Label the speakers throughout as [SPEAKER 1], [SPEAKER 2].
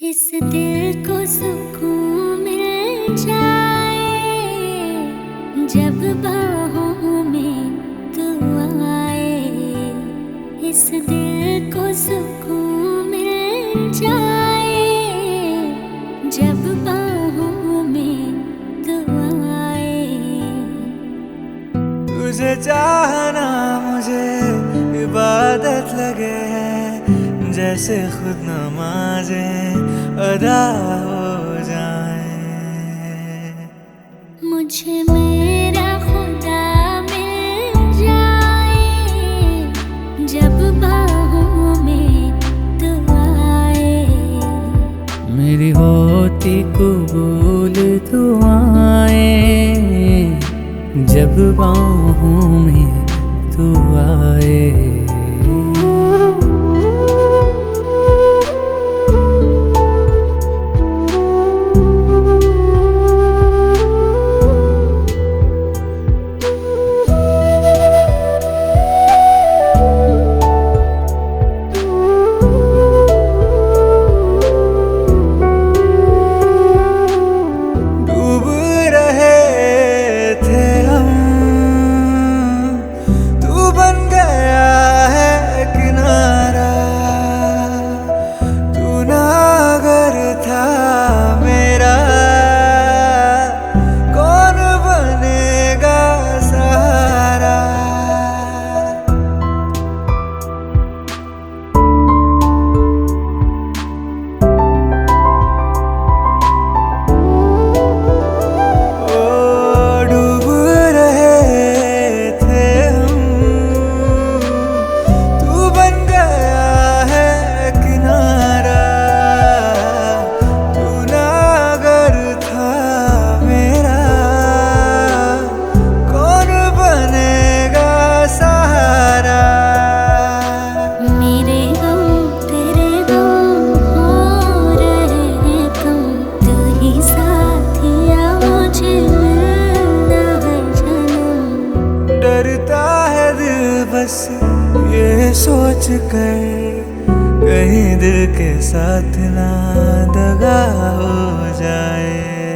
[SPEAKER 1] इस दिल को सुकून मिल जाए जब बाहों में तू आए। इस दिल को सुकून मिल जाए जब बाहों में तू आए।
[SPEAKER 2] तुझे चाहना मुझे इबादत लगे है, जैसे खुद नमाज़ें अदा हो जाएं।
[SPEAKER 1] मुझे मेरा खुदा मिल जाए जब बाहों में तू आए।
[SPEAKER 2] मेरी होती कबूल दुआएं जब बाहों में तू आए। बस ये सोच कर कहीं दिल के साथ ना दगा हो जाए।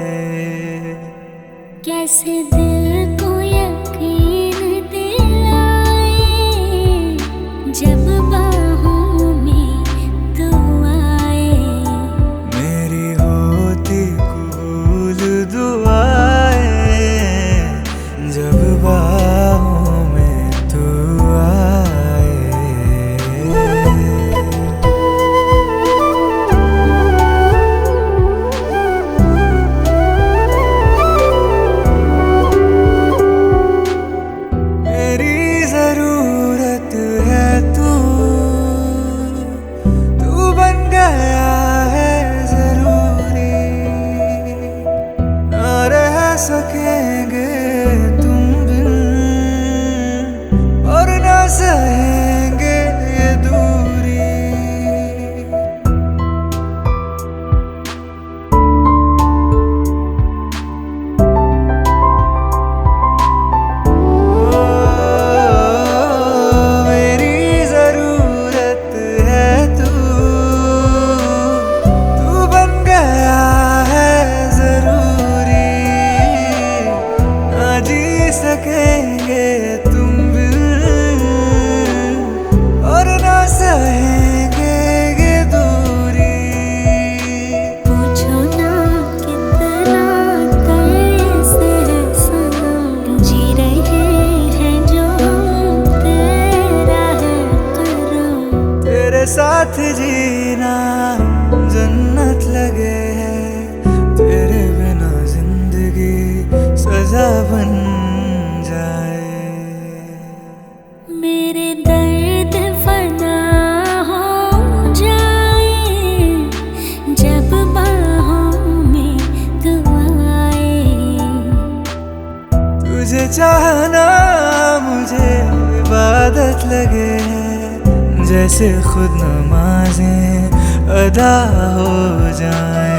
[SPEAKER 1] कैसे दिल को यकीन दिलाए जब बाहों में तू आए।
[SPEAKER 2] मेरी होती कबूल दुआएं जब बाहों में तू आए। मेरी जरूरत है तू बन गया है जरूरी। ना रह सकेंगे तुम बिन और ना सहेंगे ये दूरी। मेरी जरूरत है तू बन गया है जरूरी। ना जी सकेंगे तुम और ना सहेंगे ये दूरी।
[SPEAKER 1] पूछो ना कितना कैसे सनम जी रहे हैं जो तेरा है करम।
[SPEAKER 2] तेरे साथ जीना जन्नत लगे है, तेरे बिना जिंदगी सजा बन जाए।
[SPEAKER 1] मेरे दर्द फना हो जाए जब बाहों में तू आए।
[SPEAKER 2] तुझे चाहना मुझे इबादत लगे है, जैसे खुद नमाज़ें अदा हो जाए।